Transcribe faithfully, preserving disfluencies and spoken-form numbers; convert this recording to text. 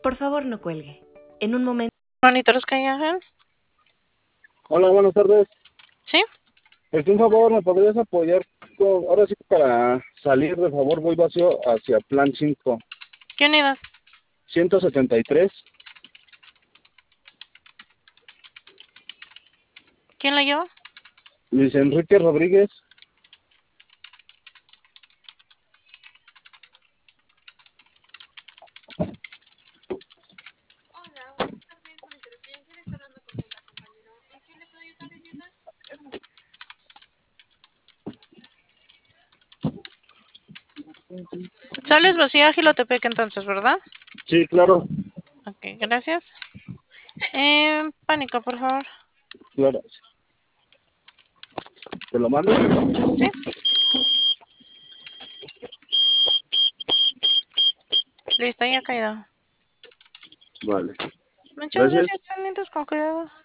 Por favor, no cuelgue. En un momento. Monitores Callahan. Hola, buenas tardes. ¿Sí? Este, un favor, ¿me podrías apoyar? con- Ahora sí, para salir, de favor, voy vacío hacia Plan cinco. ¿Qué unidad? ciento setenta y tres. ¿Quién la lleva? Luis Enrique Rodríguez. Sales vacía Gilotepec entonces, ¿verdad? Sí, claro, Ok, gracias. Eh, pánico, por favor. claro. ¿Te lo mando? Sí. Listo, ya ha caído. Vale. Muchas Gracias. gracias, pendientes con cuidado.